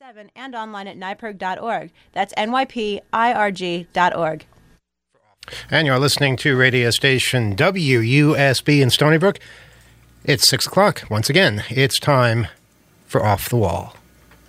24/7 and online at nypirg.org. That's nypirg.org. And you're listening to radio station WUSB in Stony Brook. It's 6 o'clock. Once again, it's time for Off the Wall.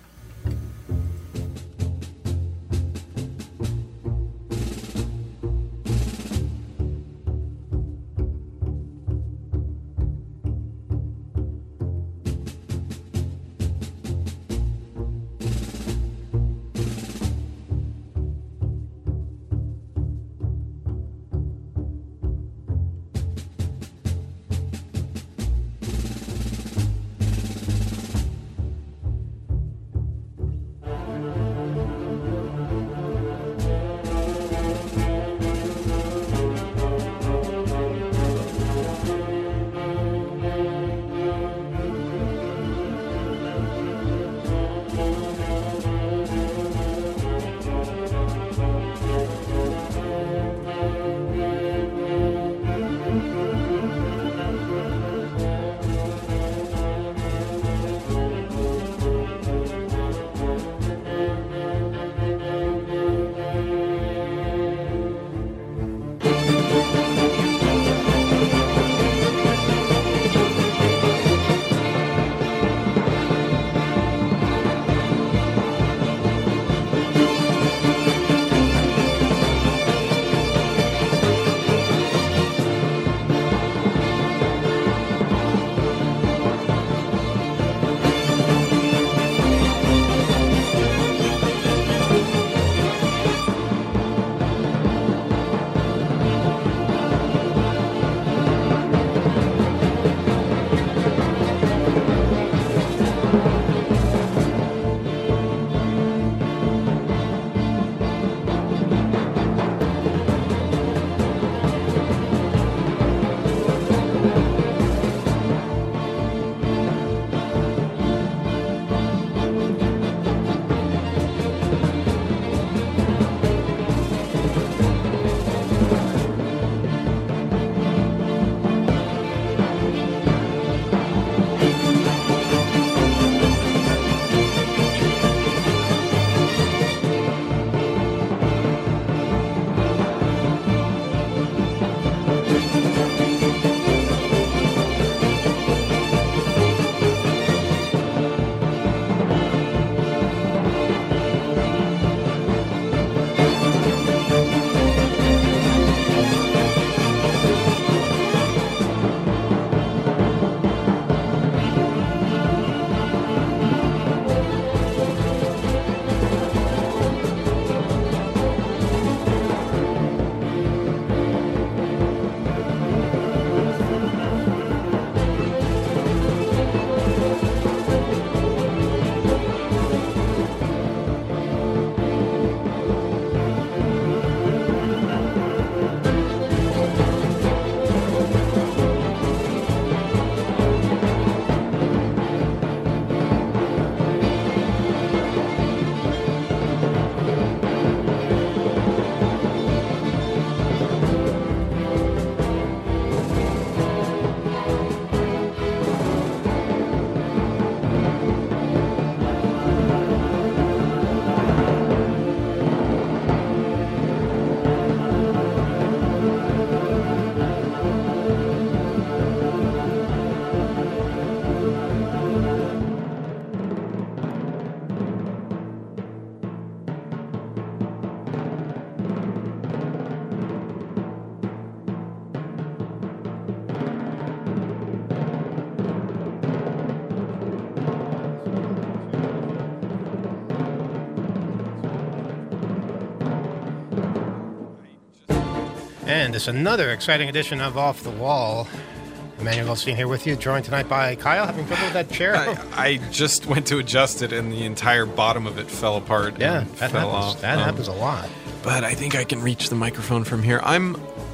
And it's another exciting edition of Off the Wall. Emmanuel Goldstein here with you, joined tonight by Kyle. Having trouble with that chair? I just went to adjust it, and the entire bottom of it fell apart. Yeah, and that fell happens. off. That happens a lot. But I think I can reach the microphone from here. I'm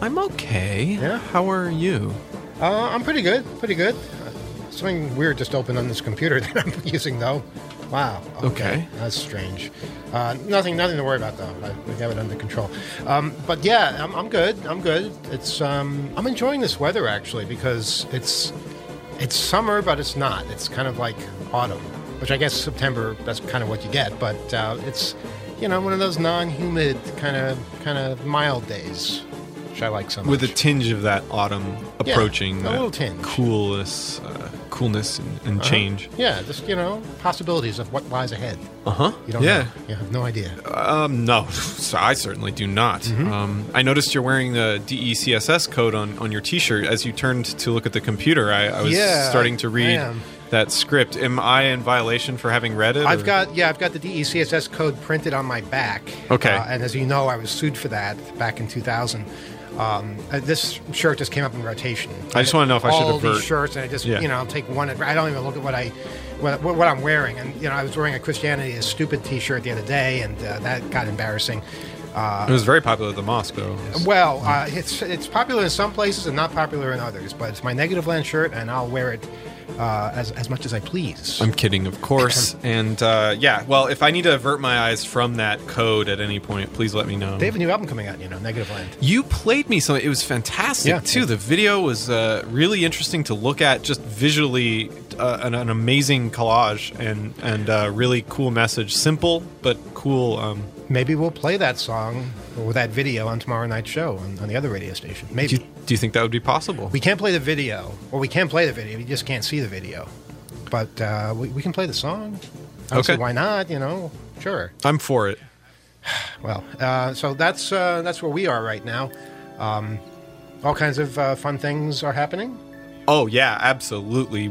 okay. Yeah. How are you? I'm pretty good. Pretty good. Something weird just opened on this computer that I'm using, though. Wow. Okay. That's strange. Nothing to worry about, though. We have it under control. But yeah, I'm good. I'm good. It's I'm enjoying this weather actually because it's summer, but it's not. It's kind of like autumn. which I guess September, that's kind of what you get. But it's, one of those non-humid kind of mild days, which I like so much. With a tinge of that autumn approaching. A little tinge. Coolness and change. Yeah, just, possibilities of what lies ahead. Uh-huh. You don't know. You have no idea. No, I certainly do not. I noticed you're wearing the DECSS code on your T-shirt. As you turned to look at the computer, I was starting to read that script. Am I in violation for having read it? I've got the DECSS code printed on my back. Okay. And as you know, I was sued for that back in 2000. This shirt just came up in rotation. I just want to know if I should all avert these shirts, and I just I'll take one. I don't even look at what I'm wearing. And I was wearing a Christianity is Stupid T-shirt the other day, and that got embarrassing. It was very popular at the mosque, though. Well, it's popular in some places and not popular in others. But it's my Negative Land shirt, and I'll wear it as much as I please. I'm kidding, of course. And well, if I need to avert my eyes from that code at any point, please let me know. They have a new album coming out, Negative Land. You played me some. It was fantastic, too. The video was really interesting to look at, just visually an amazing collage and really cool message. Simple, but cool. Maybe we'll play that song or that video on tomorrow night's show on the other radio station. Maybe. Do you think that would be possible? We can't play the video. Well, we can play the video. You just can't see the video. But we can play the song. Okay. Why not? Sure. I'm for it. Well, so that's where we are right now. All kinds of fun things are happening. Oh yeah, absolutely.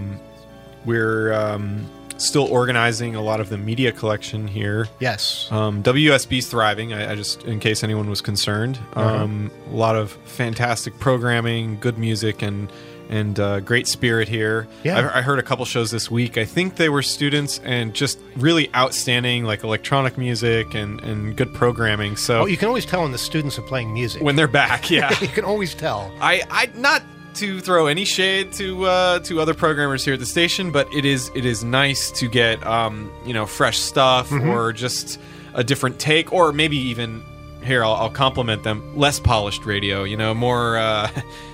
We're still organizing a lot of the media collection here. Yes. WSB's thriving. I just, in case anyone was concerned, a lot of fantastic programming, good music, and great spirit here. Yeah. I heard a couple shows this week. I think they were students, and just really outstanding, like electronic music and good programming. So you can always tell when the students are playing music when they're back. Yeah, you can always tell. I not to throw any shade to other programmers here at the station, but it is nice to get fresh stuff or just a different take, or maybe even here I'll compliment them, less polished radio. More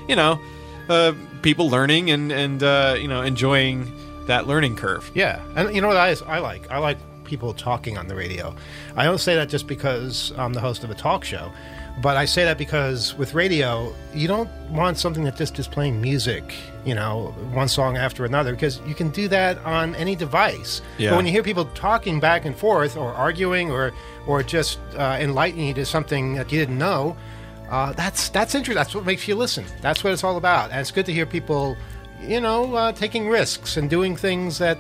people learning and enjoying that learning curve. Yeah, and you know what I like? I like people talking on the radio. I don't say that just because I'm the host of a talk show. But I say that because with radio, you don't want something that just is playing music, one song after another, because you can do that on any device. Yeah. But when you hear people talking back and forth or arguing or just enlightening you to something that you didn't know, that's interesting. That's what makes you listen. That's what it's all about. And it's good to hear people, taking risks and doing things that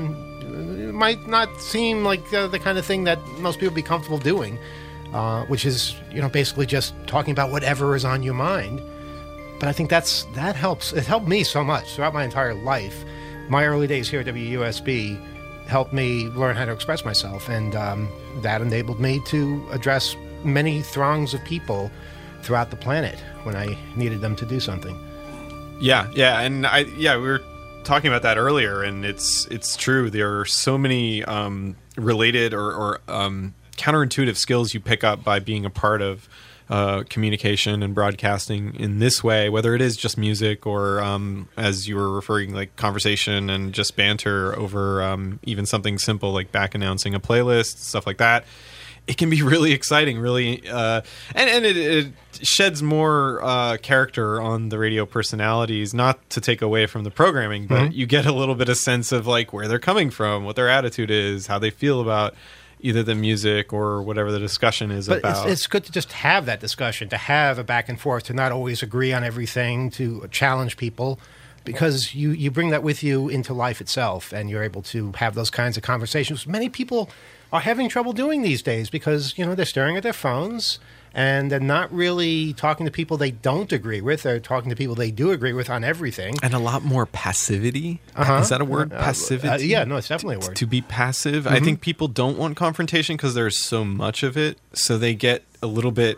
might not seem like the kind of thing that most people would be comfortable doing. Which is, basically just talking about whatever is on your mind. But I think that helps. It helped me so much throughout my entire life. My early days here at WUSB helped me learn how to express myself, and that enabled me to address many throngs of people throughout the planet when I needed them to do something. Yeah, and we were talking about that earlier, and it's true. There are so many related or counterintuitive skills you pick up by being a part of communication and broadcasting in this way, whether it is just music or, as you were referring, like conversation and just banter over even something simple like back announcing a playlist, stuff like that. It can be really exciting, really, and it sheds more character on the radio personalities, not to take away from the programming, but you get a little bit of sense of like where they're coming from, what their attitude is, how they feel about either the music or whatever the discussion is about. It's good to just have that discussion, to have a back and forth, to not always agree on everything, to challenge people, because you bring that with you into life itself, and you're able to have those kinds of conversations. Many people are having trouble doing these days because, they're staring at their phones, and they're not really talking to people they don't agree with. They're talking to people they do agree with on everything. And a lot more passivity. Is that a word? Passivity? Yeah, no, it's definitely a word. To be passive. I think people don't want confrontation because there's so much of it. So they get a little bit,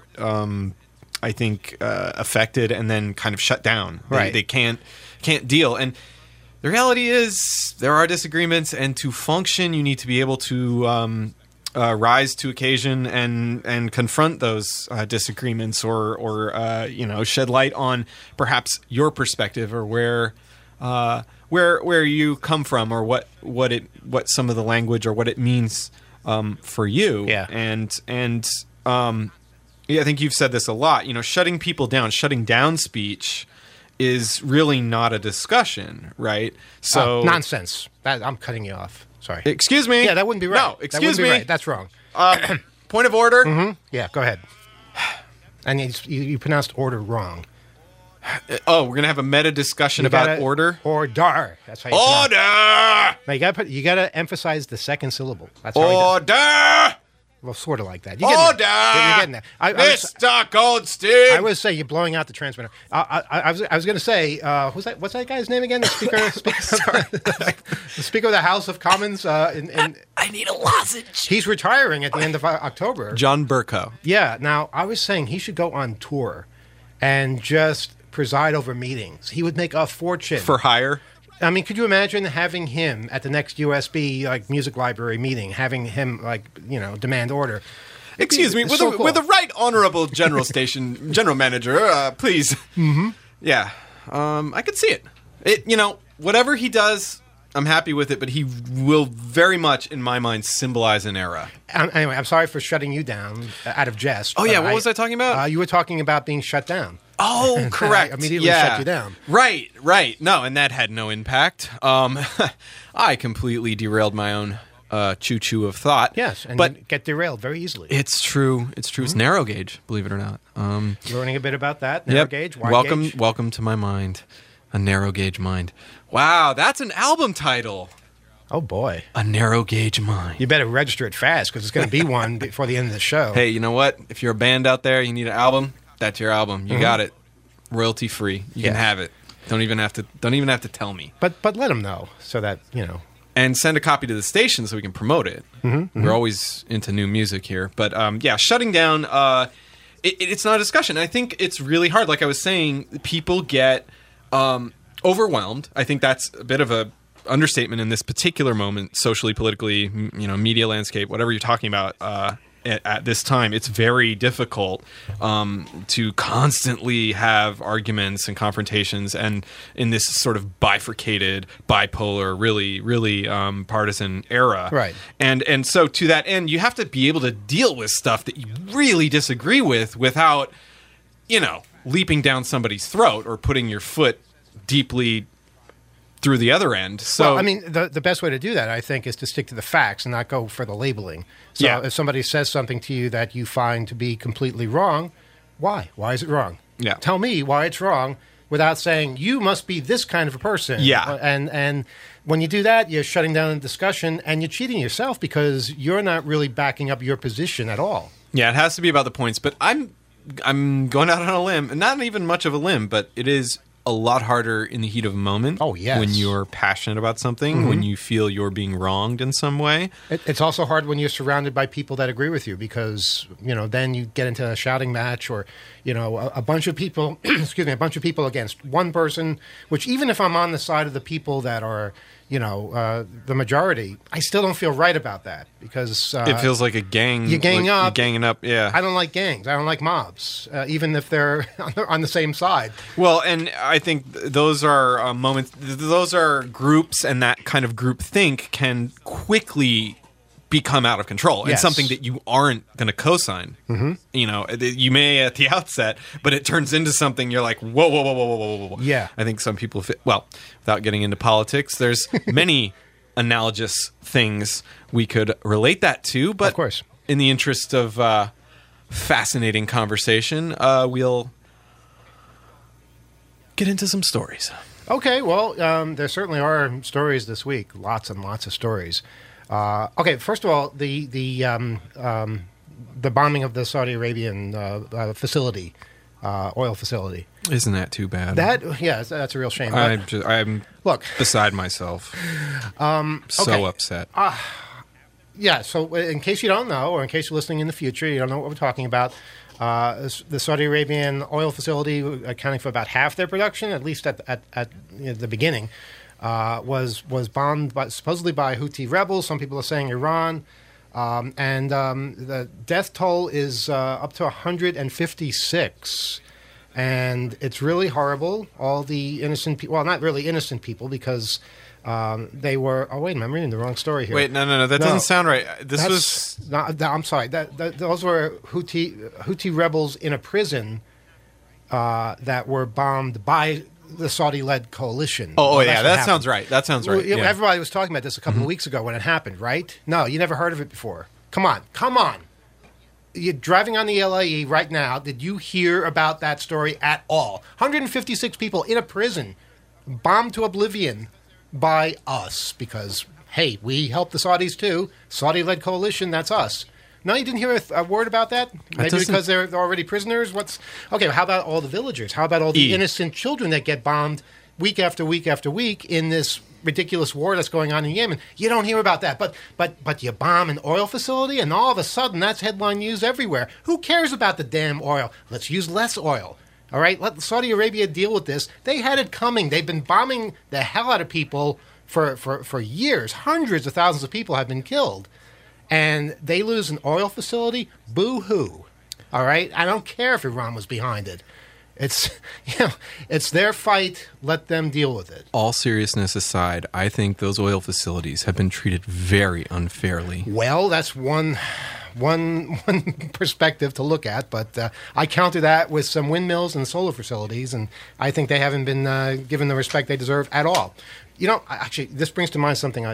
affected and then kind of shut down. They can't deal. And the reality is there are disagreements, and to function, you need to be able to rise to occasion and confront those disagreements or shed light on perhaps your perspective or where where you come from or what some of the language or what it means for you. Yeah. And I think you've said this a lot. Shutting people down, shutting down speech is really not a discussion, right? So nonsense. I'm cutting you off. Sorry. Excuse me. Yeah, that wouldn't be right. No, excuse me. Right. That's wrong. Point of order. Mm-hmm. Yeah, go ahead. And you pronounced order wrong. Oh, we're gonna have a meta discussion about order. Order. That's how you Order. Now you gotta emphasize the second syllable. That's how Order. Well, sort of like that. Order. You're getting there. Mr. Goldstein. I was saying you're blowing out the transmitter. I was going to say, what's that guy's name again? The speaker, the Speaker of the House of Commons. I need a lozenge. He's retiring at the end of October. John Burko. Yeah. Now I was saying he should go on tour and just preside over meetings. He would make a fortune For hire. I mean, could you imagine having him at the next USB music library meeting, having him demand order? Excuse me, with the right honorable general manager, please. Mm-hmm. Yeah, I could see it. Whatever he does, I'm happy with it. But he will very much, in my mind, symbolize an era. Anyway, I'm sorry for shutting you down out of jest. Oh yeah, what was I talking about? You were talking about being shut down. Oh, correct. I immediately shut you down. Right. No, and that had no impact. I completely derailed my own choo-choo of thought. Yes, and but you get derailed very easily. It's true. It's true. It's narrow gauge, believe it or not. Learning a bit about that. Narrow gauge, wide gauge. Welcome to my mind. A narrow gauge mind. Wow, that's an album title. Oh, boy. A narrow gauge mind. You better register it fast because it's going to be one before the end of the show. Hey, you know what? If you're a band out there, you need an album, that's your album. You got it. Royalty free. You can have it. Don't even have to tell me. But let them know so that, And send a copy to the station so we can promote it. Mm-hmm. We're always into new music here. But shutting down, it's not a discussion. I think it's really hard. Like I was saying, people get overwhelmed. I think that's a bit of a understatement in this particular moment, socially, politically, media landscape, whatever you're talking about at this time. It's very difficult to constantly have arguments and confrontations, and in this sort of bifurcated, bipolar, really, really partisan era. Right. And so to that end, you have to be able to deal with stuff that you really disagree with without, leaping down somebody's throat or putting your foot deeply through the other end. So, well, I mean, the best way to do that, I think, is to stick to the facts and not go for the labeling. So if somebody says something to you that you find to be completely wrong, why? Why is it wrong? Yeah. Tell me why it's wrong without saying, you must be this kind of a person. Yeah. And when you do that, you're shutting down the discussion and you're cheating yourself because you're not really backing up your position at all. Yeah, it has to be about the points. But I'm going out on a limb, and not even much of a limb, but it is a lot harder in the heat of a moment. Oh, yes. When you're passionate about something, when you feel you're being wronged in some way. It's also hard when you're surrounded by people that agree with you because, then you get into a shouting match or, a bunch of people, a bunch of people against one person, which even if I'm on the side of the people that are, the majority, I still don't feel right about that because it feels like a gang. You're ganging up. You're ganging up, yeah. I don't like gangs. I don't like mobs, even if they're on the same side. Well, and I think those are moments, those are groups, and that kind of group think can quickly become out of control. Yes. It's something that you aren't going to co-sign. Mm-hmm. You may at the outset, but it turns into something you're like, whoa. Yeah. I think some people without getting into politics, there's many analogous things we could relate that to, but of course, in the interest of fascinating conversation, we'll get into some stories. Okay, well, there certainly are stories this week. Lots and lots of stories. Okay, first of all, the bombing of the Saudi Arabian facility, oil facility. Isn't that too bad? That's a real shame. I'm beside myself. So upset. Yeah, so in case you don't know, or in case you're listening in the future, you don't know what we're talking about, the Saudi Arabian oil facility, accounting for about half their production, at least at the beginning, was bombed supposedly by Houthi rebels. Some people are saying Iran. And the death toll is up to 156. and it's really horrible. All the innocent people, well, not really innocent people, because they were. Oh wait, I'm reading the wrong story here. Wait, no, that doesn't sound right. This was. I'm sorry. Those were Houthi rebels in a prison that were bombed by the Saudi-led coalition. Oh, yeah, that sounds right. That sounds right. Well, everybody was talking about this a couple of weeks ago when it happened, right? No, you never heard of it before. Come on. You're driving on the LIE right now. Did you hear about that story at all? 156 people in a prison, bombed to oblivion by us because, hey, we helped the Saudis too. Saudi-led coalition, that's us. No, you didn't hear a word about that? Maybe because they're already prisoners? Okay, how about all the villagers? How about all the innocent children that get bombed week after week after week in this ridiculous war that's going on in Yemen? You don't hear about that. But you bomb an oil facility, and all of a sudden that's headline news everywhere. Who cares about the damn oil? Let's use less oil. All right? Let Saudi Arabia deal with this. They had it coming. They've been bombing the hell out of people for years. Hundreds of thousands of people have been killed. And they lose an oil facility? Boo-hoo. All right? I don't care if Iran was behind it. It's their fight. Let them deal with it. All seriousness aside, I think those oil facilities have been treated very unfairly. Well, that's one perspective to look at, but I counter that with some windmills and solar facilities, and I think they haven't been given the respect they deserve at all. You know, actually, this brings to mind something.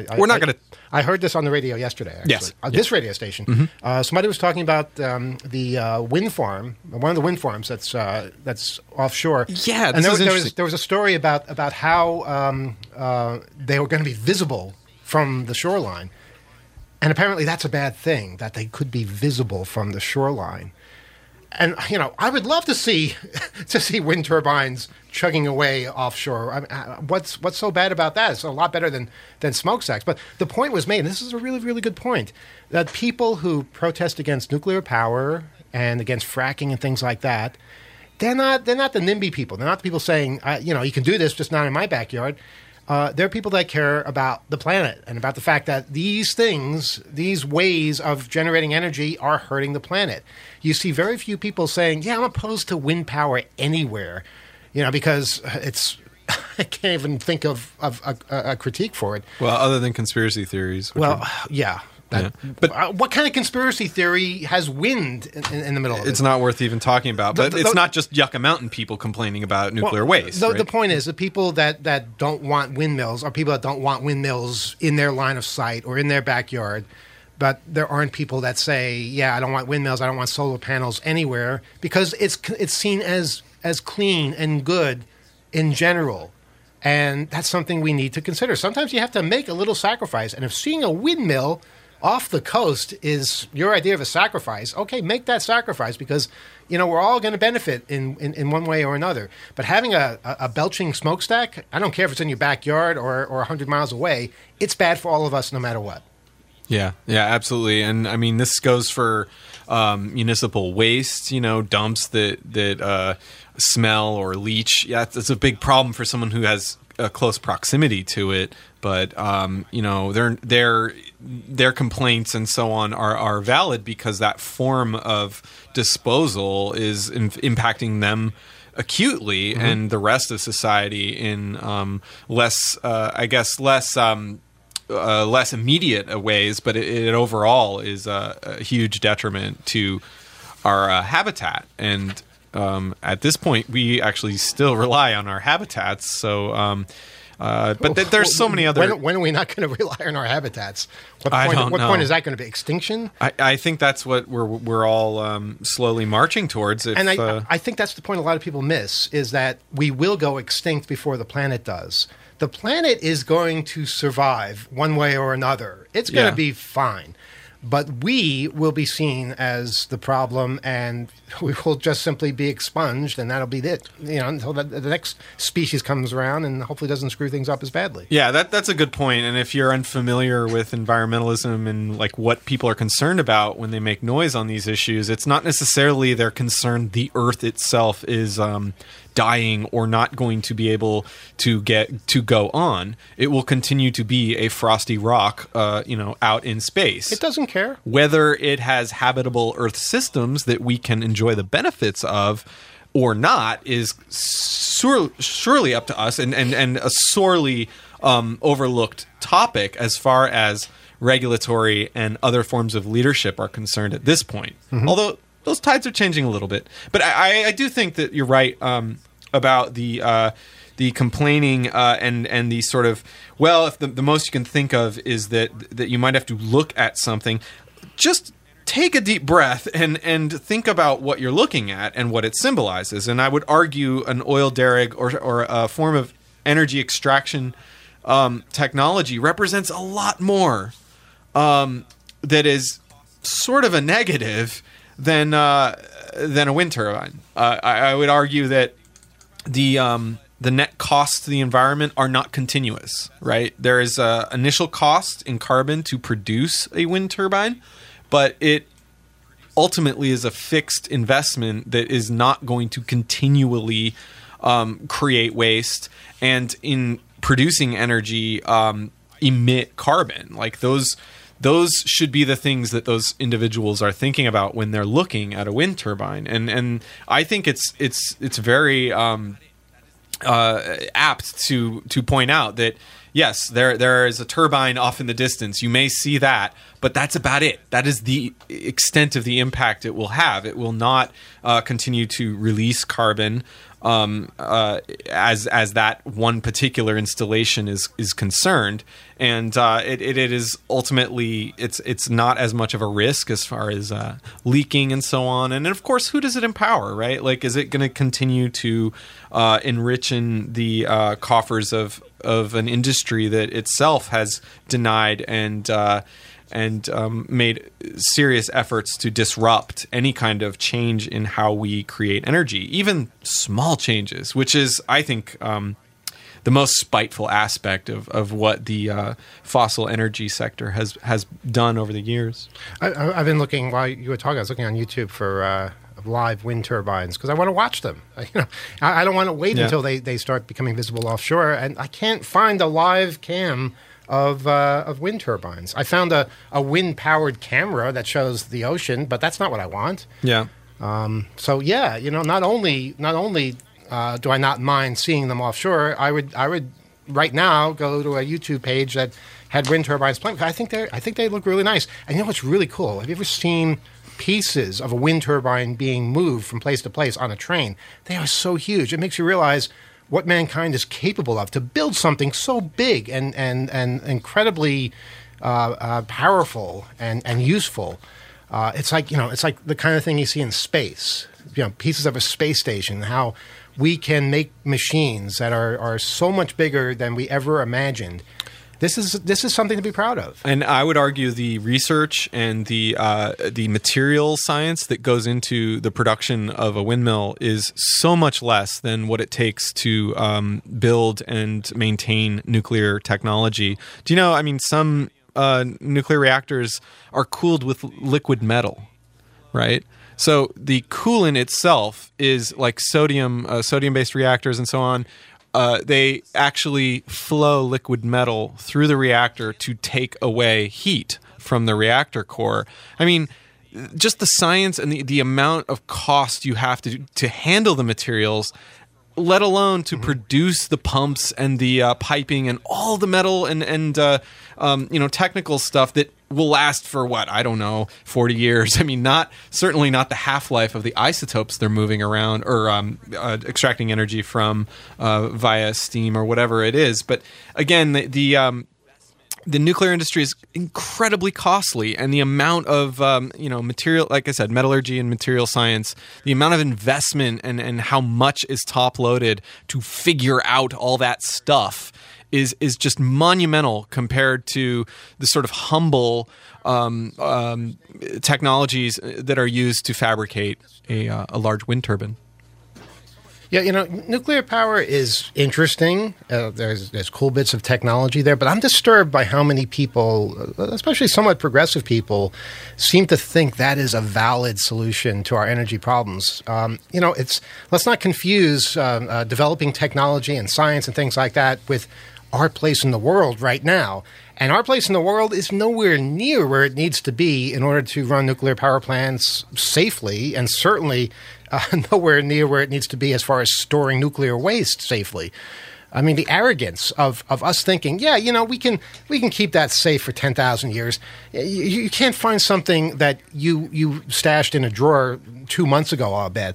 I heard this on the radio yesterday. Actually. Yes. This radio station. Mm-hmm. Somebody was talking about the wind farm, one of the wind farms that's offshore. Yeah, and there was a story about how they were going to be visible from the shoreline, and apparently that's a bad thing that they could be visible from the shoreline. And I would love to see wind turbines chugging away offshore. What's so bad about that? It's a lot better than smokestacks. But the point was made, and this is a really, really good point, that people who protest against nuclear power and against fracking and things like that, they're not the NIMBY people. They're not the people saying, you can do this, just not in my backyard. They're people that care about the planet and about the fact that these ways of generating energy are hurting the planet. You see very few people saying, yeah, I'm opposed to wind power anywhere, because it's I can't even think of a critique for it. Well, other than conspiracy theories. Yeah. But what kind of conspiracy theory has wind in the middle of it? It's not worth even talking about. But it's not just Yucca Mountain people complaining about nuclear waste. The point is, the people that don't want windmills are people that don't want windmills in their line of sight or in their backyard. But there aren't people that say, yeah, I don't want windmills, I don't want solar panels anywhere, because it's seen as clean and good in general. And that's something we need to consider. Sometimes you have to make a little sacrifice. And if seeing a windmill off the coast is your idea of a sacrifice, okay, make that sacrifice, because we're all going to benefit in one way or another. But having a belching smokestack, I don't care if it's in your backyard or 100 miles away, it's bad for all of us no matter what. Yeah, absolutely. And I mean, this goes for municipal waste, dumps that smell or leach. Yeah, it's a big problem for someone who has a close proximity to it. But their complaints and so on are valid, because that form of disposal is impacting them acutely, mm-hmm. and the rest of society in less immediate ways. But it overall is a huge detriment to our habitat. And at this point, we actually still rely on our habitats. So. But there's so many other. When are we not going to rely on our habitats? What point is that going to be? Extinction? I think that's what we're all slowly marching towards. I think that's the point a lot of people miss, is that we will go extinct before the planet does. The planet is going to survive one way or another. It's going to be fine. But we will be seen as the problem, and we will just simply be expunged, and that'll be it. Until the next species comes around and hopefully doesn't screw things up as badly. Yeah, that's a good point. And if you're unfamiliar with environmentalism and like what people are concerned about when they make noise on these issues, it's not necessarily they're concerned the Earth itself is dying or not going to be able to go on. It will continue to be a frosty rock, out in space. It doesn't care whether it has habitable Earth systems that we can enjoy the benefits of. or not is surely up to us, and a sorely overlooked topic as far as regulatory and other forms of leadership are concerned at this point. Although those tides are changing a little bit. But I do think that you're right about the complaining and the sort of, well, if the most you can think of is that you might have to look at something, just take a deep breath and think about what you're looking at and what it symbolizes. And I would argue an oil derrick or a form of energy extraction technology represents a lot more that is sort of a negative than a wind turbine. I would argue that the net costs to the environment are not continuous, right? There is an initial cost in carbon to produce a wind turbine, but it ultimately is a fixed investment that is not going to continually create waste, and in producing energy emit carbon. Like those should be the things that those individuals are thinking about when they're looking at a wind turbine. And I think it's very apt to point out that yes, there is a turbine off in the distance. You may see that, but that's about it. That is the extent of the impact it will have. It will not continue to release carbon as that one particular installation is concerned, and it is ultimately it's not as much of a risk as far as leaking and so on. And of course, who does it empower, right? Like, is it going to continue to enrich in the coffers of an industry that itself has denied and made serious efforts to disrupt any kind of change in how we create energy, even small changes, which is, I think, the most spiteful aspect of what the fossil energy sector has done over the years. I've been looking, while you were talking, I was looking on YouTube for live wind turbines because I want to watch them. I don't want to wait until they start becoming visible offshore, and I can't find a live cam of wind turbines. I found a wind-powered camera that shows the ocean, but that's not what I want. Yeah. So yeah, not only do I not mind seeing them offshore, I would right now go to a YouTube page that had wind turbines playing. I think they look really nice. And you know what's really cool? Have you ever seen pieces of a wind turbine being moved from place to place on a train? They are so huge. It makes you realize what mankind is capable of to build something so big and incredibly powerful and useful. It's like the kind of thing you see in space. Pieces of a space station. How we can make machines that are so much bigger than we ever imagined. This is something to be proud of. And I would argue the research and the material science that goes into the production of a windmill is so much less than what it takes to build and maintain nuclear technology. Do you know, I mean, some nuclear reactors are cooled with liquid metal, right? So the coolant itself is like sodium-based reactors and so on. They actually flow liquid metal through the reactor to take away heat from the reactor core. I mean, just the science and the amount of cost you have to handle the materials, let alone to produce the pumps and the piping and all the metal and technical stuff that will last for what, I don't know, 40 years. I mean, certainly not the half-life of the isotopes they're moving around or extracting energy from via steam or whatever it is. But again, the nuclear industry is incredibly costly, and the amount of material, like I said, metallurgy and material science, the amount of investment and how much is top-loaded to figure out all that stuff is just monumental compared to the sort of humble technologies that are used to fabricate a large wind turbine. Yeah, nuclear power is interesting. There's cool bits of technology there, but I'm disturbed by how many people, especially somewhat progressive people, seem to think that is a valid solution to our energy problems. Let's not confuse developing technology and science and things like that with our place in the world right now. And our place in the world is nowhere near where it needs to be in order to run nuclear power plants safely, and certainly nowhere near where it needs to be as far as storing nuclear waste safely. I mean, the arrogance of us thinking, yeah, we can keep that safe for 10,000 years. You can't find something that you stashed in a drawer 2 months ago, I'll bet.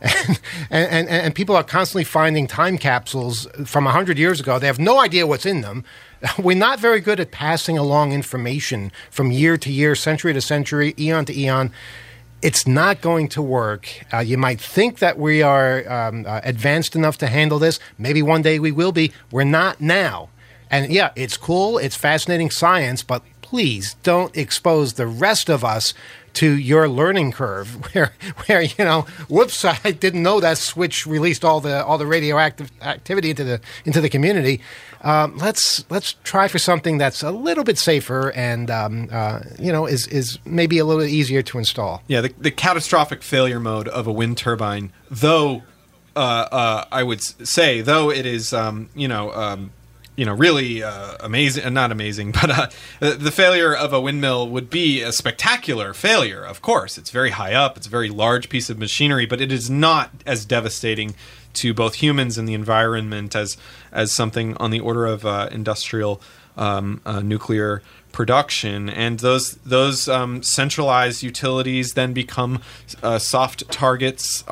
And people are constantly finding time capsules from 100 years ago. They have no idea what's in them. We're not very good at passing along information from year to year, century to century, eon to eon. It's not going to work. You might think that we are advanced enough to handle this. Maybe one day we will be. We're not now. And yeah, it's cool. It's fascinating science, but please don't expose the rest of us to your learning curve where whoops, I didn't know that switch released all the radioactive activity into the community. Let's try for something that's a little bit safer and is maybe a little easier to install. Yeah, the catastrophic failure mode of a wind turbine, though I would say, though it is really amazing, not amazing, but the failure of a windmill would be a spectacular failure, of course. It's very high up, it's a very large piece of machinery, but it is not as devastating to both humans and the environment as something on the order of industrial nuclear production. And those centralized utilities then become soft targets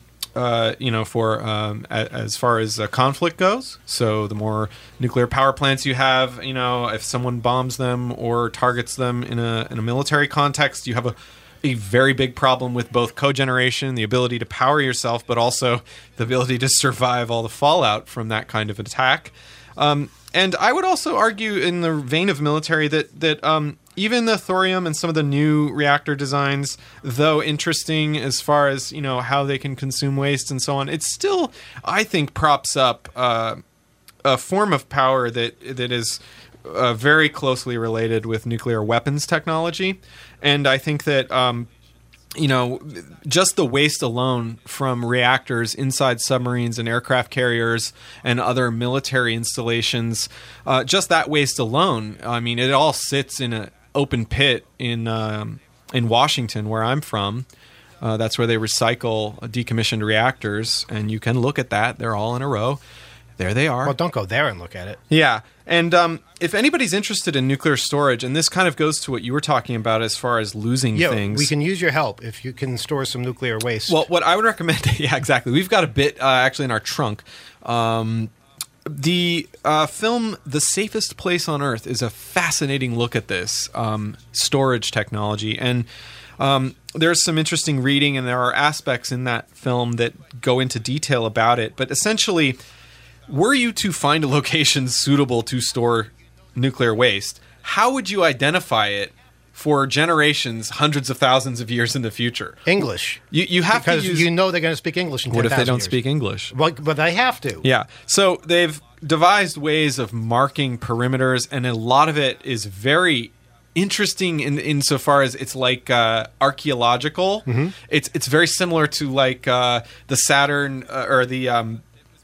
for as far as conflict goes. So the more nuclear power plants you have, if someone bombs them or targets them in a military context, you have a very big problem with both cogeneration, the ability to power yourself, but also the ability to survive all the fallout from that kind of attack. And I would also argue, in the vein of military, that even the thorium and some of the new reactor designs, though interesting as far as how they can consume waste and so on, it still, I think, props up a form of power that is very closely related with nuclear weapons technology. And I think that just the waste alone from reactors inside submarines and aircraft carriers and other military installations, just that waste alone, I mean, it all sits in an open pit in Washington, where I'm from. That's where they recycle decommissioned reactors, and you can look at that. They're all in a row. There they are. Well, don't go there and look at it. Yeah. And if anybody's interested in nuclear storage, and this kind of goes to what you were talking about as far as losing things. We can use your help if you can store some nuclear waste. Well, what I would recommend, yeah, exactly. We've got a bit actually in our trunk. The film The Safest Place on Earth is a fascinating look at this storage technology. And there's some interesting reading, and there are aspects in that film that go into detail about it. But essentially, were you to find a location suitable to store nuclear waste, how would you identify it for generations, hundreds of thousands of years in the future? English. You have because to use... they're going to speak English in 10,000 years. What if they don't speak English? Well, but they have to. Yeah. So they've devised ways of marking perimeters, and a lot of it is very interesting insofar as it's like archaeological. Mm-hmm. It's very similar to like the Saturn or the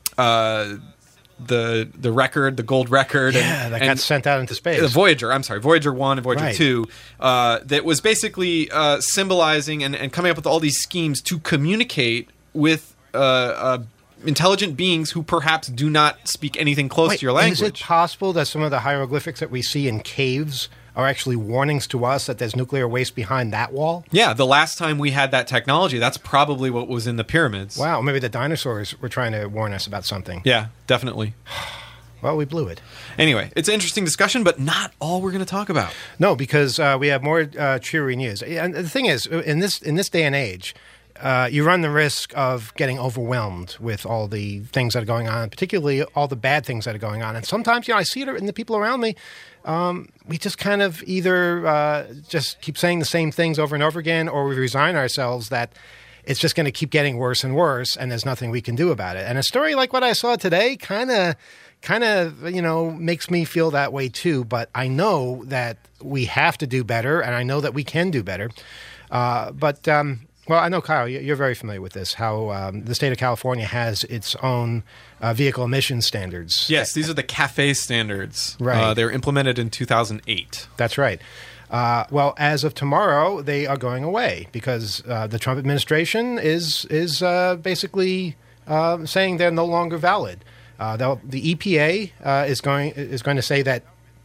record, the gold record. Yeah, that got sent out into space. Voyager 1 and Voyager 2, that was basically symbolizing and coming up with all these schemes to communicate with intelligent beings who perhaps do not speak anything close to your language. Is it possible that some of the hieroglyphics that we see in caves are actually warnings to us that there's nuclear waste behind that wall? Yeah, the last time we had that technology, that's probably what was in the pyramids. Wow, maybe the dinosaurs were trying to warn us about something. Yeah, definitely. Well, we blew it. Anyway, it's an interesting discussion, but not all we're going to talk about. No, because we have more cheery news. And the thing is, in this day and age, you run the risk of getting overwhelmed with all the things that are going on, particularly all the bad things that are going on. And sometimes, I see it in the people around me. We just kind of either just keep saying the same things over and over again, or we resign ourselves that it's just going to keep getting worse and worse, and there's nothing we can do about it. And a story like what I saw today kind of makes me feel that way too. But I know that we have to do better, and I know that we can do better. But Well, I know, Kyle, you're very familiar with this, how the state of California has its own vehicle emission standards. Yes, these are the CAFE standards. Right. They were implemented in 2008. That's right. Well, as of tomorrow, they are going away because the Trump administration is basically saying they're no longer valid. The EPA is going to say that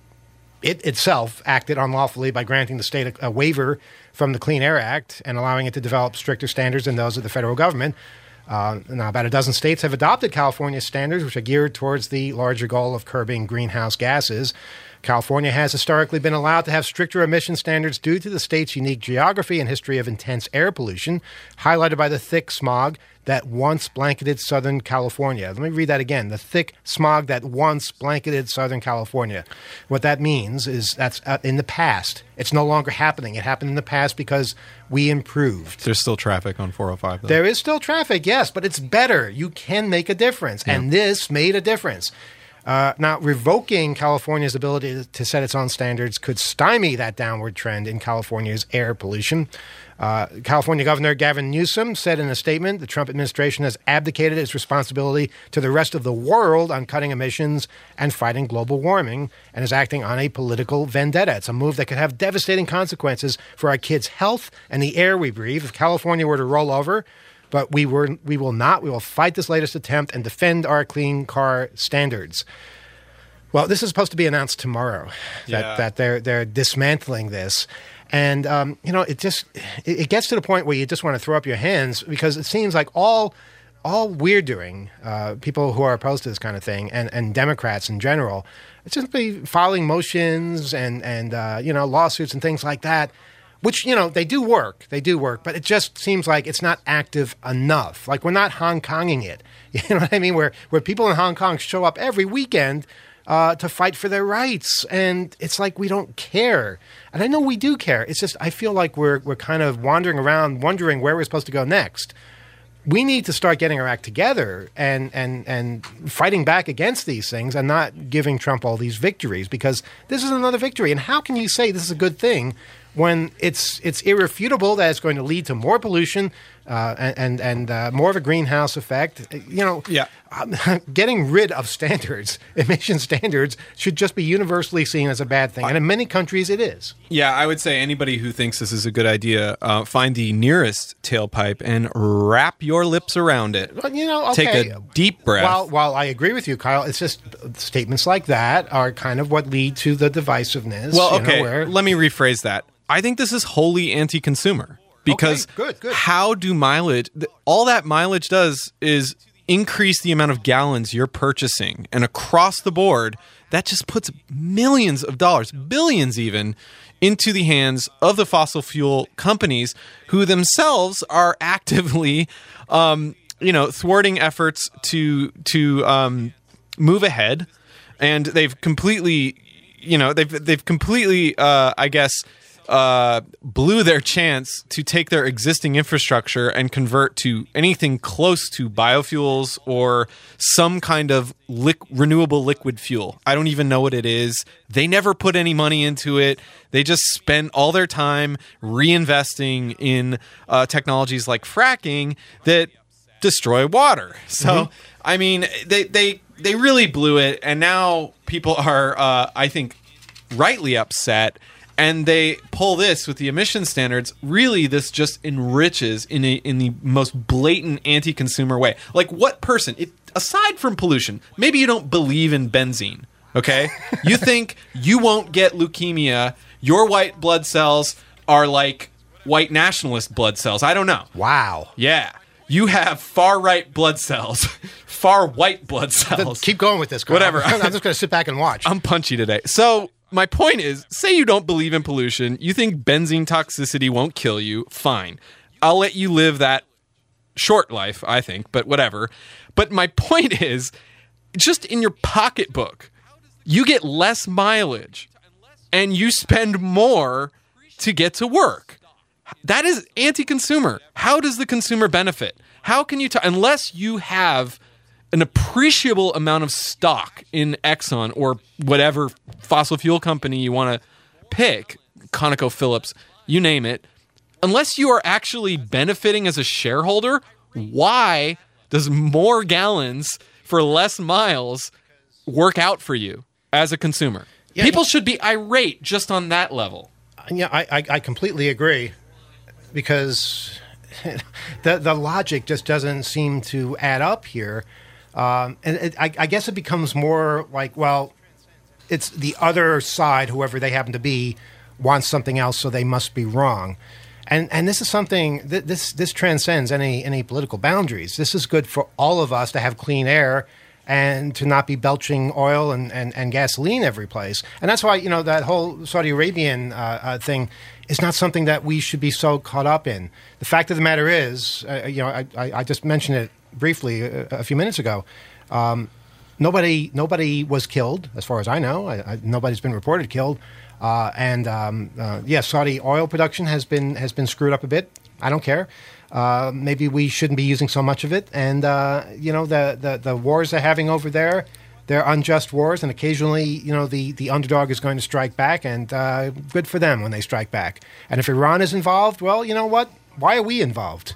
it itself acted unlawfully by granting the state a waiver from the Clean Air Act and allowing it to develop stricter standards than those of the federal government. Now, about a dozen states have adopted California's standards, which are geared towards the larger goal of curbing greenhouse gases. California has historically been allowed to have stricter emission standards due to the state's unique geography and history of intense air pollution, highlighted by the thick smog that once blanketed Southern California. Let me read that again. The thick smog that once blanketed Southern California. What that means is that's in the past. It's no longer happening. It happened in the past because we improved. There's still traffic on 405, though. There is still traffic, yes, but it's better. You can make a difference, and this made a difference. Now, revoking California's ability to set its own standards could stymie that downward trend in California's air pollution. California Governor Gavin Newsom said in a statement the Trump administration has abdicated its responsibility to the rest of the world on cutting emissions and fighting global warming and is acting on a political vendetta. It's a move that could have devastating consequences for our kids' health and the air we breathe if California were to roll over. But we will not. We will fight this latest attempt and defend our clean car standards. Well, this is supposed to be announced tomorrow that they're dismantling this. And, it gets to the point where you just want to throw up your hands because it seems like all we're doing, people who are opposed to this kind of thing and Democrats in general, it's just be filing motions and lawsuits and things like that. Which, they do work, but it just seems like it's not active enough. Like we're not Hong Konging it. You know what I mean? Where people in Hong Kong show up every weekend to fight for their rights. And it's like we don't care. And I know we do care. It's just I feel like we're kind of wandering around wondering where we're supposed to go next. We need to start getting our act together and fighting back against these things and not giving Trump all these victories because this is another victory. And how can you say this is a good thing when it's irrefutable that it's going to lead to more pollution and more of a greenhouse effect? Getting rid of emission standards, should just be universally seen as a bad thing. And in many countries, it is. Yeah, I would say anybody who thinks this is a good idea, find the nearest tailpipe and wrap your lips around it. Well, okay. Take a deep breath. While I agree with you, Kyle, it's just statements like that are kind of what lead to the divisiveness. Well, okay, let me rephrase that. I think this is wholly anti-consumer because good. How do all that mileage does is increase the amount of gallons you're purchasing. And across the board, that just puts millions of dollars, billions even, into the hands of the fossil fuel companies who themselves are actively, thwarting efforts to move ahead. And they've completely, I guess, blew their chance to take their existing infrastructure and convert to anything close to biofuels or some kind of renewable liquid fuel. I don't even know what it is. They never put any money into it. They just spent all their time reinvesting in technologies like fracking that destroy water. So, I mean, they really blew it. And now people are, I think, rightly upset. And they pull this with the emission standards. Really, this just enriches in the most blatant anti-consumer way. Like, what person, aside from pollution, maybe you don't believe in benzene, okay? You think you won't get leukemia. Your white blood cells are like white nationalist blood cells. I don't know. Wow. Yeah. You have far-right blood cells, far-white blood cells. Keep going with this, Carl. Whatever. I'm just going to sit back and watch. I'm punchy today. So my point is, say you don't believe in pollution, you think benzene toxicity won't kill you, fine. I'll let you live that short life, I think, but whatever. But my point is, just in your pocketbook, you get less mileage and you spend more to get to work. That is anti-consumer. How does the consumer benefit? How can you unless you have an appreciable amount of stock in Exxon or whatever fossil fuel company you want to pick, ConocoPhillips, you name it, unless you are actually benefiting as a shareholder, why does more gallons for less miles work out for you as a consumer? Yeah, People should be irate just on that level. Yeah, I completely agree, because the logic just doesn't seem to add up here. I guess it becomes more like, well, it's the other side, whoever they happen to be, wants something else, so they must be wrong. And this is something this transcends any political boundaries. This is good for all of us to have clean air and to not be belching oil and gasoline every place. And that's why, that whole Saudi Arabian thing is not something that we should be so caught up in. The fact of the matter is, I just mentioned it briefly a few minutes ago. Nobody was killed, as far as I know. Nobody's been reported killed. Saudi oil production has been screwed up a bit. I don't care. Maybe we shouldn't be using so much of it. And the wars they're having over there, they're unjust wars, and occasionally, the underdog is going to strike back, and good for them when they strike back. And if Iran is involved, well, you know what? Why are we involved?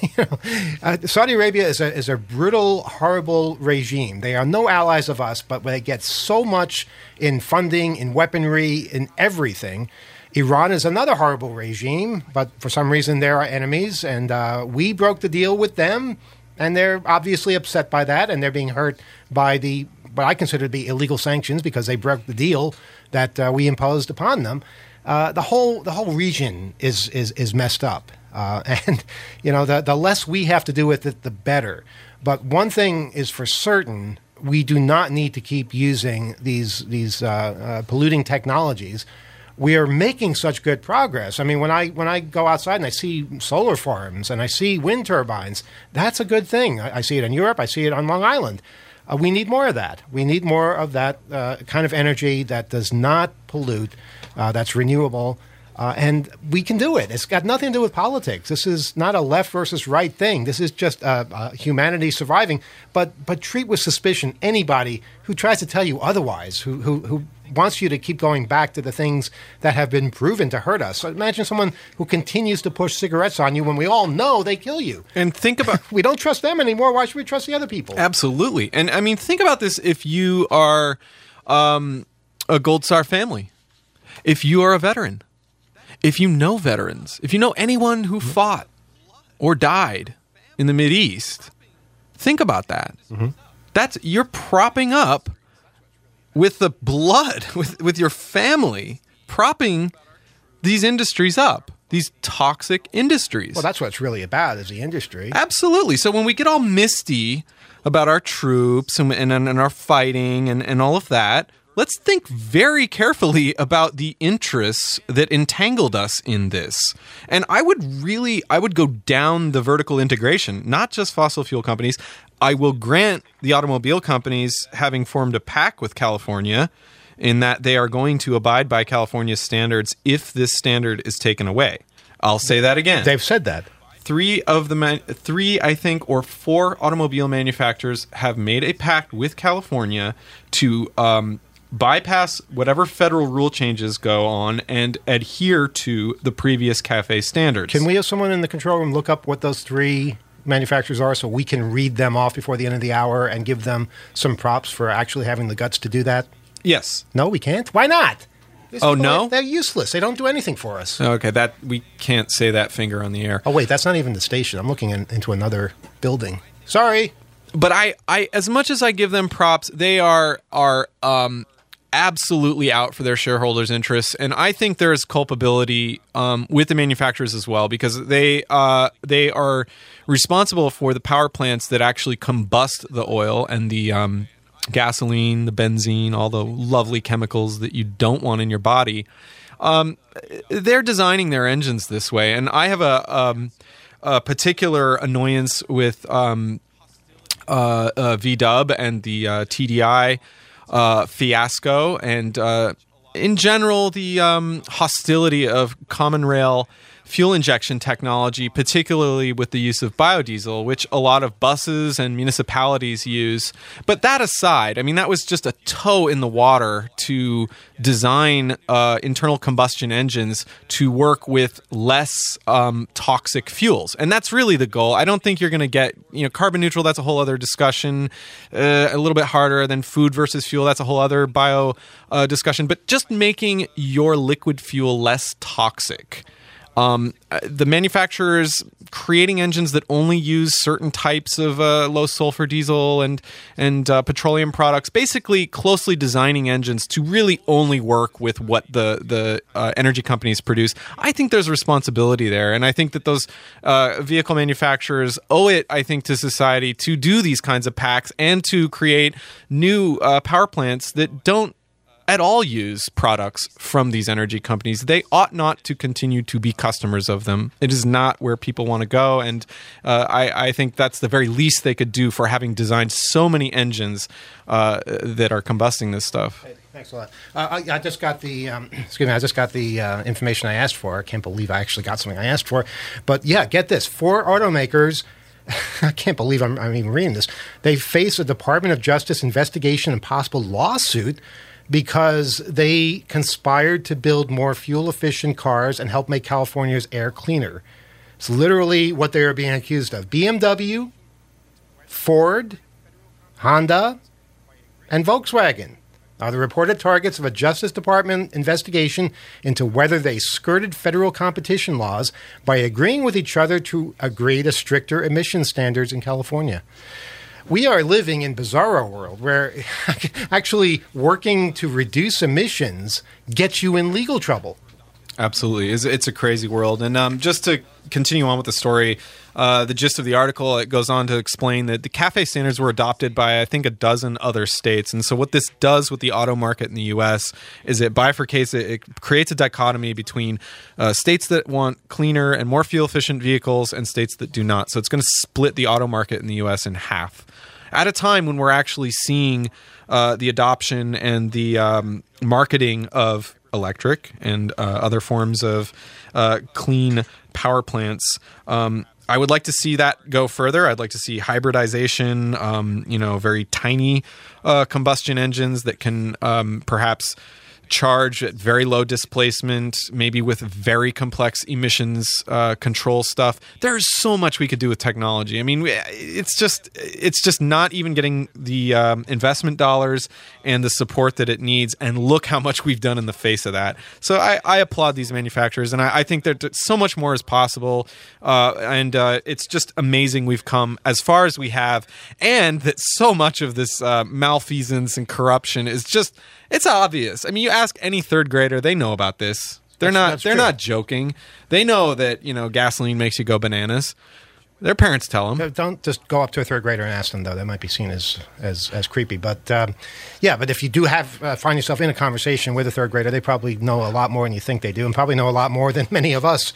Saudi Arabia is a brutal, horrible regime. They are no allies of us, but they get so much in funding, in weaponry, in everything. Iran is another horrible regime, but for some reason they're our enemies, and we broke the deal with them, and they're obviously upset by that, and they're being hurt by what I consider to be illegal sanctions because they broke the deal that we imposed upon them. The whole region is messed up. And the less we have to do with it, the better. But one thing is for certain: we do not need to keep using these polluting technologies. We are making such good progress. I mean, when I go outside and I see solar farms and I see wind turbines, that's a good thing. I see it in Europe. I see it on Long Island. We need more of that. We need more of that kind of energy that does not pollute, that's renewable. And we can do it. It's got nothing to do with politics. This is not a left versus right thing. This is just humanity surviving. But treat with suspicion anybody who tries to tell you otherwise, who wants you to keep going back to the things that have been proven to hurt us. So imagine someone who continues to push cigarettes on you when we all know they kill you. And think about... we don't trust them anymore. Why should we trust the other people? Absolutely. And I mean, think about this if you are a Gold Star family. If you are a veteran. If you know veterans, if you know anyone who fought or died in the Mideast, think about that. Mm-hmm. You're propping up with the blood, with your family, propping these industries up, these toxic industries. Well, that's what it's really about, is the industry. Absolutely. So when we get all misty about our troops and our fighting and all of that, let's think very carefully about the interests that entangled us in this. And I would go down the vertical integration, not just fossil fuel companies. I will grant the automobile companies having formed a pact with California in that they are going to abide by California's standards if this standard is taken away. I'll say that again. They've said that. Three, I think, or four automobile manufacturers have made a pact with California to bypass whatever federal rule changes go on and adhere to the previous CAFE standards. Can we have someone in the control room look up what those three manufacturers are so we can read them off before the end of the hour and give them some props for actually having the guts to do that? Yes. No, we can't? Why not? No? They're useless. They don't do anything for us. Okay, we can't say that finger on the air. Oh, wait, that's not even the station. I'm looking into another building. Sorry. But I as much as I give them props, they are absolutely out for their shareholders' interests, and I think there is culpability with the manufacturers as well, because they are responsible for the power plants that actually combust the oil and the gasoline, the benzene, all the lovely chemicals that you don't want in your body. They're designing their engines this way, and I have a particular annoyance with VW and the TDI fiasco, and in general the hostility of Common Rail fuel injection technology, particularly with the use of biodiesel, which a lot of buses and municipalities use. But that aside, I mean, that was just a toe in the water to design internal combustion engines to work with less toxic fuels. And that's really the goal. I don't think you're going to get, carbon neutral. That's a whole other discussion, a little bit harder than food versus fuel. That's a whole other bio discussion. But just making your liquid fuel less toxic. The manufacturers creating engines that only use certain types of low sulfur diesel and petroleum products, basically closely designing engines to really only work with what the energy companies produce. I think there's responsibility there, and I think that those vehicle manufacturers owe it, I think, to society to do these kinds of packs and to create new power plants that don't at all use products from these energy companies. They ought not to continue to be customers of them. It is not where people want to go, and I think that's the very least they could do for having designed so many engines that are combusting this stuff. Thanks a lot. I just got the I just got the information I asked for. I can't believe I actually got something I asked for. But yeah, get this: 4 automakers. I can't believe I'm even reading this. They face a Department of Justice investigation and possible lawsuit because they conspired to build more fuel-efficient cars and help make California's air cleaner. It's literally what they are being accused of. BMW, Ford, Honda, and Volkswagen are the reported targets of a Justice Department investigation into whether they skirted federal competition laws by agreeing with each other to agree to stricter emission standards in California. We are living in bizarro world where actually working to reduce emissions gets you in legal trouble. Absolutely. It's a crazy world. And just to continue on with the story, the gist of the article, it goes on to explain that the CAFE standards were adopted by, I think, a dozen other states. And so what this does with the auto market in the U.S. is it bifurcates it. It creates a dichotomy between states that want cleaner and more fuel-efficient vehicles and states that do not. So it's going to split the auto market in the U.S. in half. At a time when we're actually seeing the adoption and the marketing of electric and other forms of clean power plants, I would like to see that go further. I'd like to see hybridization, very tiny combustion engines that can perhaps charge at very low displacement, maybe with very complex emissions control stuff. There's so much we could do with technology. I mean, it's just not even getting the investment dollars and the support that it needs. And look how much we've done in the face of that. So I applaud these manufacturers, and I think that so much more is possible. And it's just amazing we've come as far as we have, and that so much of this malfeasance and corruption is just, it's obvious. I mean, you ask any third grader, they know about this. They're not joking. They know that, gasoline makes you go bananas. Their parents tell them. Don't just go up to a third grader and ask them, though. That might be seen as creepy. But but if you do find yourself in a conversation with a third grader, they probably know a lot more than you think they do, and probably know a lot more than many of us.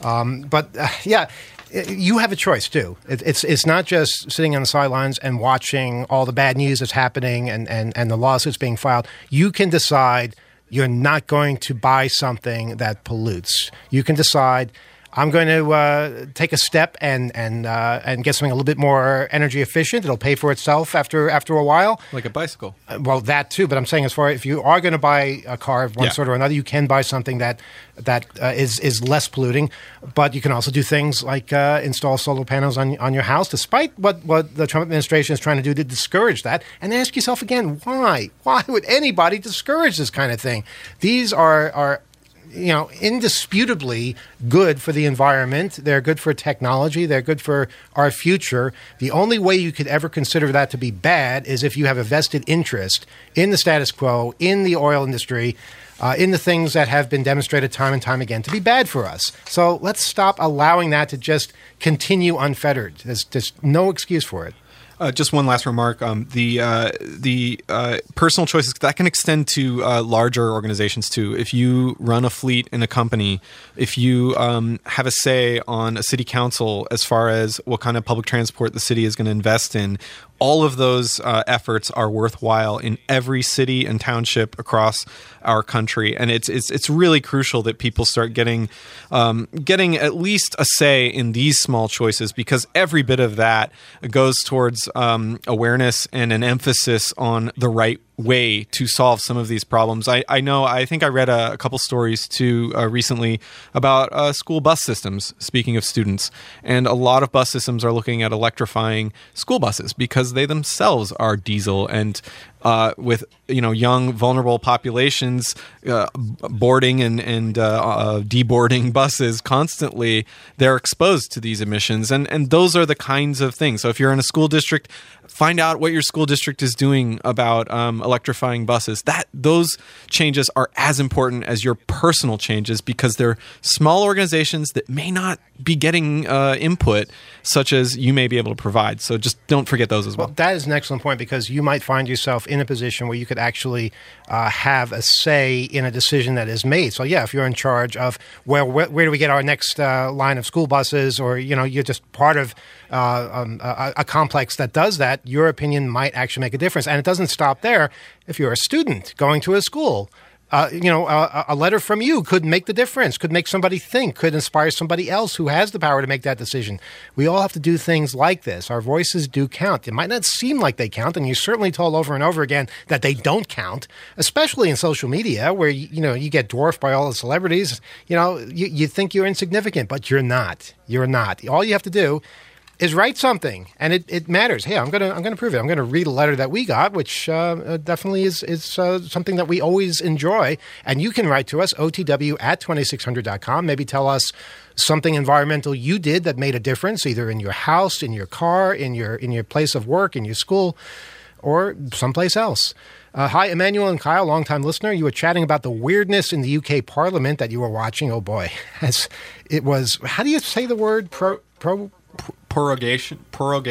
You have a choice too. It's not just sitting on the sidelines and watching all the bad news that's happening and the lawsuits being filed. You can decide you're not going to buy something that pollutes. You can decide, I'm going to take a step and get something a little bit more energy efficient. It'll pay for itself after a while. Like a bicycle. Well, that too. But I'm saying, as far as if you are going to buy a car of one sort or another, you can buy something that is less polluting. But you can also do things like install solar panels on your house, despite what the Trump administration is trying to do to discourage that. And ask yourself again, why? Why would anybody discourage this kind of thing? These are indisputably good for the environment. They're good for technology. They're good for our future. The only way you could ever consider that to be bad is if you have a vested interest in the status quo, in the oil industry, in the things that have been demonstrated time and time again to be bad for us. So let's stop allowing that to just continue unfettered. There's no excuse for it. Just one last remark. The personal choices that can extend to larger organizations too. If you run a fleet in a company, if you have a say on a city council as far as what kind of public transport the city is going to invest in, all of those efforts are worthwhile in every city and township across our country, and it's really crucial that people start getting at least a say in these small choices, because every bit of that goes towards awareness and an emphasis on the right way to solve some of these problems. I think I read a couple stories too recently about school bus systems, speaking of students, and a lot of bus systems are looking at electrifying school buses because they themselves are diesel, and with young vulnerable populations boarding and deboarding buses constantly, they're exposed to these emissions, and those are the kinds of things. So if you're in a school district, find out what your school district is doing about electrifying buses. Those changes are as important as your personal changes, because they're small organizations that may not be getting input such as you may be able to provide. So just don't forget those as well. Well, that is an excellent point, because you might find yourself in a position where you could actually have a say in a decision that is made. So yeah, if you're in charge of, well, where do we get our next line of school buses, or you're just part of a complex that does that, your opinion might actually make a difference. And it doesn't stop there. If you're a student going to a school, a letter from you could make the difference, could make somebody think, could inspire somebody else who has the power to make that decision. We all have to do things like this. Our voices do count. It might not seem like they count, and you're certainly told over and over again that they don't count, especially in social media, where you get dwarfed by all the celebrities. You think you're insignificant, but you're not. You're not. All you have to do is write something, and it matters. Hey, I'm gonna prove it. I'm gonna read a letter that we got, which definitely is something that we always enjoy. And you can write to us, otw@2600.com. Maybe tell us something environmental you did that made a difference, either in your house, in your car, in your place of work, in your school, or someplace else. Hi, Emmanuel and Kyle, longtime listener. You were chatting about the weirdness in the UK Parliament that you were watching. Oh boy, as it was. How do you say the word Prorogation.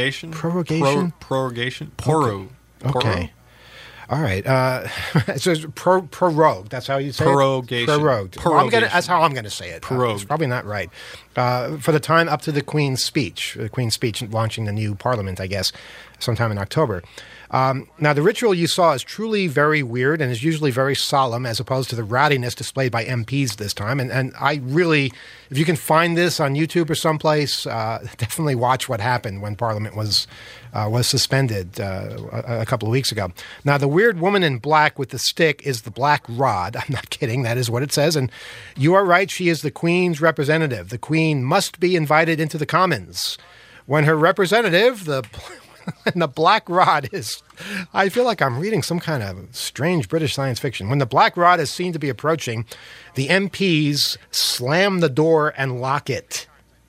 Okay. All right. It says prorogue. That's how you say Prorogation. it? Prorogued. Well, that's how I'm going to say it. Prorogued. It's probably not right. For the time up to the Queen's speech. The Queen's speech launching the new Parliament, I guess, sometime in October. Now, the ritual you saw is truly very weird and is usually very solemn, as opposed to the rowdiness displayed by MPs this time. And I really, if you can find this on YouTube or someplace, definitely watch what happened when Parliament was suspended a couple of weeks ago. Now, the weird woman in black with the stick is the Black Rod. I'm not kidding. That is what it says. And you are right. She is the Queen's representative. The Queen must be invited into the Commons. When her representative, and the Black Rod is, I feel like I'm reading some kind of strange British science fiction. When the Black Rod is seen to be approaching, the MPs slam the door and lock it.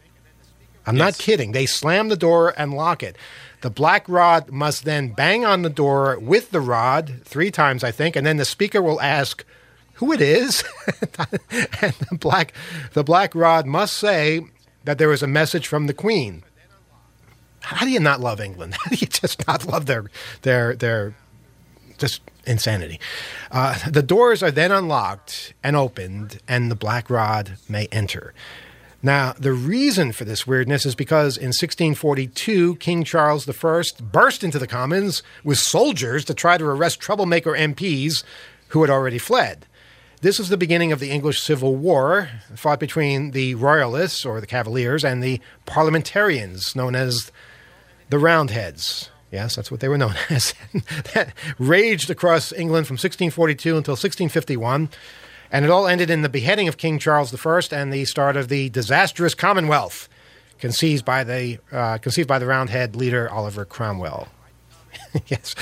I'm not kidding. They slam the door and lock it. The Black Rod must then bang on the door with the rod 3 times, I think, and then the speaker will ask who it is. And the Black Rod must say that there is a message from the Queen. How do you not love England? How do you just not love their just insanity? The doors are then unlocked and opened, and the Black Rod may enter. Now, the reason for this weirdness is because in 1642, King Charles I burst into the Commons with soldiers to try to arrest troublemaker MPs who had already fled. This was the beginning of the English Civil War, fought between the Royalists, or the Cavaliers, and the Parliamentarians, known as the Roundheads. Yes, that's what they were known as. That raged across England from 1642 until 1651, and it all ended in the beheading of King Charles I and the start of the disastrous Commonwealth, conceived by the Roundhead leader Oliver Cromwell. Yes,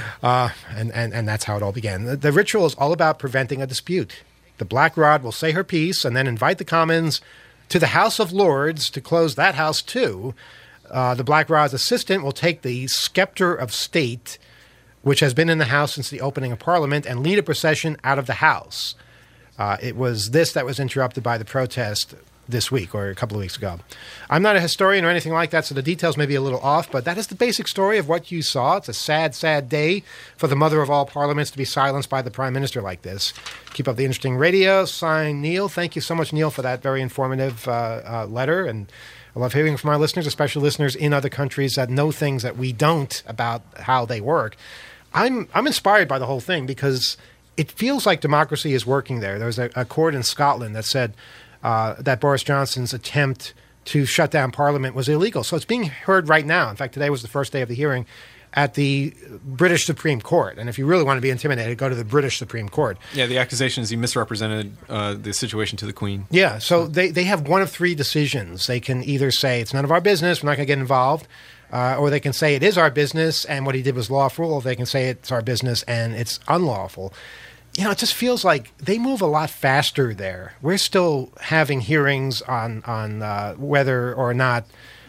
and that's how it all began. The ritual is all about preventing a dispute. The Black Rod will say her piece and then invite the Commons to the House of Lords to close that house too. The Black Rod's assistant will take the scepter of state, which has been in the house since the opening of Parliament, and lead a procession out of the house. It was this that was interrupted by the protest this week or a couple of weeks ago. I'm not a historian or anything like that, so the details may be a little off, but that is the basic story of what you saw. It's a sad, sad day for the mother of all parliaments to be silenced by the Prime Minister like this. Keep up the interesting radio. Signed, Neil. Thank you so much, Neil, for that very informative letter. And I love hearing from our listeners, especially listeners in other countries that know things that we don't about how they work. I'm inspired by the whole thing because it feels like democracy is working there. There was a court in Scotland that said that Boris Johnson's attempt to shut down Parliament was illegal. So it's being heard right now. In fact, today was the first day of the hearing at the British Supreme Court. And if you really want to be intimidated, go to the British Supreme Court. Yeah, the accusation is he misrepresented the situation to the Queen. Yeah, so they have one of three decisions. They can either say it's none of our business, we're not going to get involved, or they can say it is our business and what he did was lawful, or they can say it's our business and it's unlawful. You know, it just feels like they move a lot faster there. We're still having hearings on whether or not,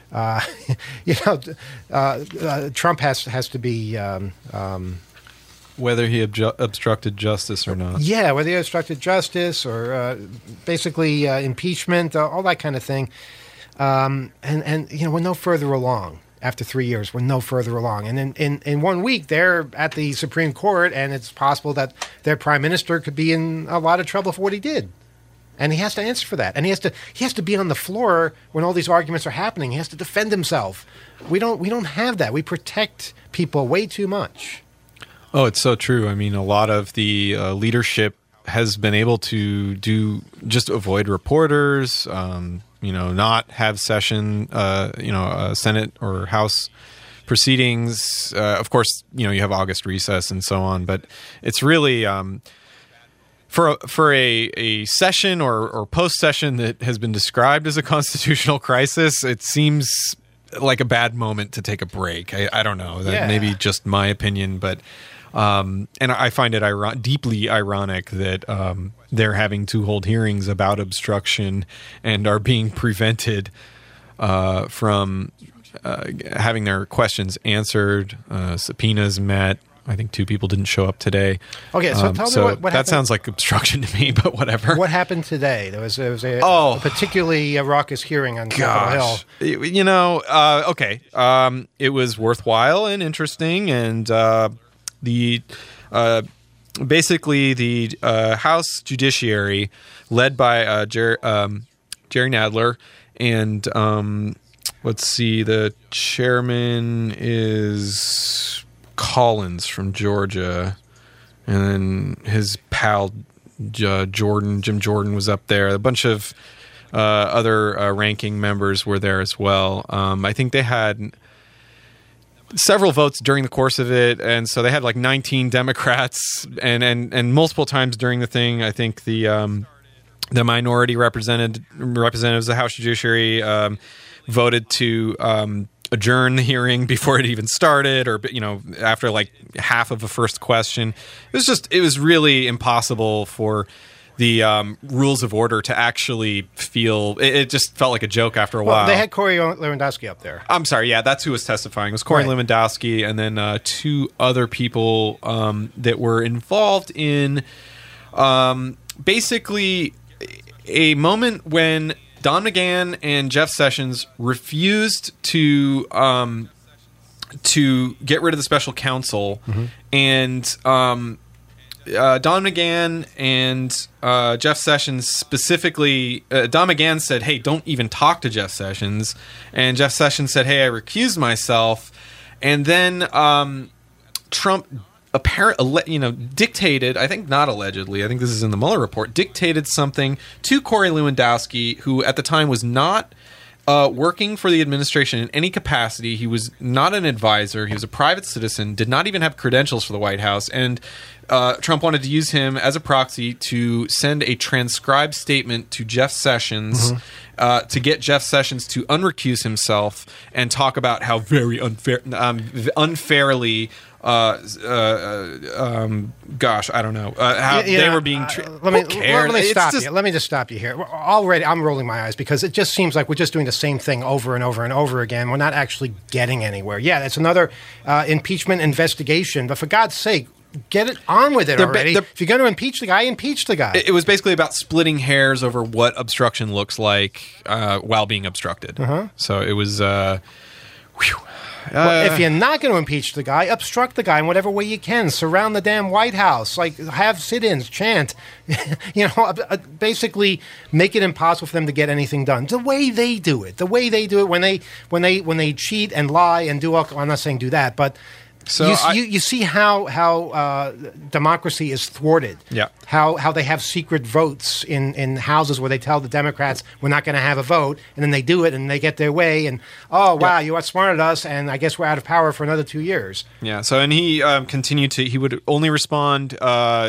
Trump has to be Whether he obstructed justice or not. Yeah, whether he obstructed justice or basically impeachment, all that kind of thing. And we're no further along. After 3 years, we're no further along. And in 1 week, they're at the Supreme Court, and it's possible that their prime minister could be in a lot of trouble for what he did. And he has to answer for that. And he has to be on the floor when all these arguments are happening. He has to defend himself. We don't have that. We protect people way too much. Oh, it's so true. I mean, a lot of the leadership has been able to just avoid reporters, not have Senate or House proceedings. Of course, you have August recess and so on, but it's really for a session or post-session that has been described as a constitutional crisis, it seems like a bad moment to take a break. I don't know. That may be just my opinion, but and I find it deeply ironic that they're having to hold hearings about obstruction and are being prevented from having their questions answered, subpoenas met. I think 2 people didn't show up today. Okay, so tell me what that happened. sounds like obstruction to me, but whatever. What happened today? There was a particularly raucous heering on Capitol Hill. Okay. It was worthwhile and interesting, and basically the House Judiciary, led by Jerry Nadler, and let's see, the chairman is Collins from Georgia, and then his pal Jim Jordan was up there. A bunch of other ranking members were there as well. I think they had several votes during the course of it, and so they had like 19 Democrats, and multiple times during the thing, I think the minority representatives of the House Judiciary voted to adjourn the hearing before it even started, or after like half of the first question. It was really impossible for the rules of order to actually feel. It just felt like a joke after a while. They had Corey Lewandowski up there. I'm sorry, yeah, that's who was testifying. It was Corey Lewandowski, and then 2 other people that were involved in basically a moment when Don McGahn and Jeff Sessions refused to get rid of the special counsel, and Don McGahn and Jeff Sessions specifically, Don McGahn said, "Hey, don't even talk to Jeff Sessions," and Jeff Sessions said, "Hey, I recused myself," and then Trump dictated, I think not allegedly, I think this is in the Mueller report, dictated something to Corey Lewandowski, who at the time was not working for the administration in any capacity. He was not an advisor. He was a private citizen, did not even have credentials for the White House, and Trump wanted to use him as a proxy to send a transcribed statement to Jeff Sessions to get Jeff Sessions to unrecuse himself and talk about how very unfairly gosh, I don't know how they were being treated. Let me just stop you here. Already, I'm rolling my eyes because it just seems like we're just doing the same thing over and over and over again. We're not actually getting anywhere. Yeah, it's another impeachment investigation, but for God's sake, get it on with it already. they're- If you're going to impeach the guy, impeach the guy. It was basically about splitting hairs over what obstruction looks like while being obstructed. So it was. Well, if you're not going to impeach the guy, obstruct the guy in whatever way you can. Surround the damn White House. Like, have sit-ins, chant. Basically make it impossible for them to get anything done. The way they do it. When they cheat and lie and do all. I'm not saying do that, but. So you see how democracy is thwarted. Yeah. How they have secret votes in houses where they tell the Democrats we're not going to have a vote, and then they do it and they get their way, and you outsmarted us, and I guess we're out of power for another 2 years. Yeah. So, and he continued to. He would only respond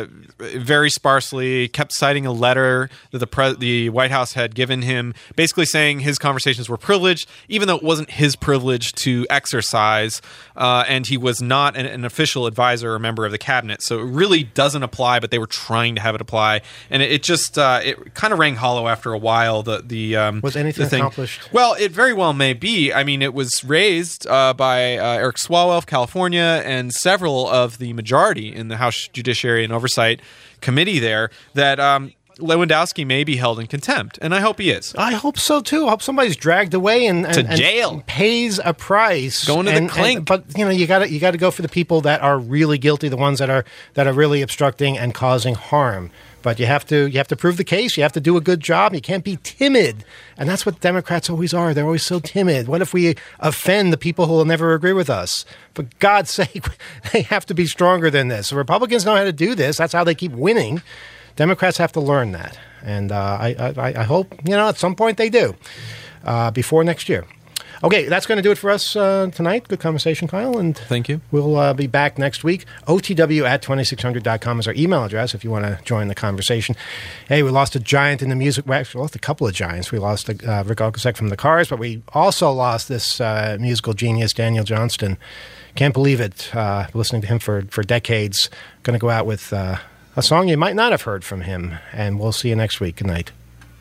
very sparsely. Kept citing a letter that the White House had given him, basically saying his conversations were privileged, even though it wasn't his privilege to exercise, and he was not an official advisor or member of the cabinet. So it really doesn't apply. But they were trying to have it apply, and it just it kind of rang hollow after a while. Was anything accomplished? Well, it very well may be. I mean, it was raised by Eric Swalwell of California and several of the majority in the House Judiciary and Oversight Committee there that Lewandowski may be held in contempt, and I hope he is. I hope so too. I hope somebody's dragged away and jail, and pays a price, going to the clink. But you got to go for the people that are really guilty, the ones that are really obstructing and causing harm. But you have to prove the case. You have to do a good job. You can't be timid, and that's what Democrats always are. They're always so timid. What if we offend the people who will never agree with us? For God's sake, they have to be stronger than this. The Republicans know how to do this. That's how they keep winning. Democrats have to learn that, and I hope at some point they do before next year. Okay, that's going to do it for us tonight. Good conversation, Kyle, and thank you. We'll be back next week. OTW@2600.com is our email address if you want to join the conversation. Hey, we lost a giant in the music. We actually lost a couple of giants. We lost Rick Ocasek from the Cars, but we also lost this musical genius, Daniel Johnston. Can't believe it. Listening to him for decades. Going to go out with a song you might not have heard from him, and we'll see you next week. Good night.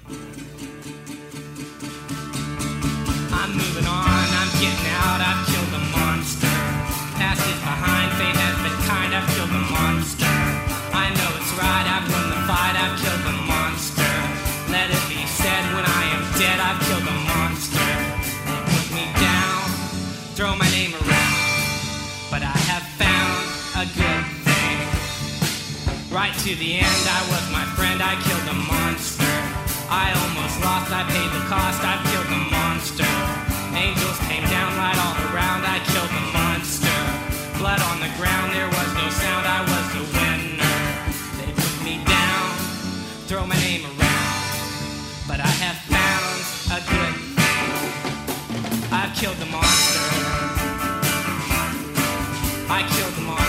I'm moving on, I'm getting out, I've killed a monster. Past is behind, fate has been kind, I've killed a monster. I know it's right, I've won the fight, I've killed a monster. Let it be said, when I am dead, I've killed a monster. They put me down, throw my name around, but I have found a good thing. Right to the end, I was my friend, I killed a monster. I almost lost, I paid the cost, I've killed a monster. Angels came down right all around, I killed the monster. Blood on the ground, there was no sound, I was the winner. They put me down, throw my name around, but I have found a good thing. I've killed the monster. I killed the monster.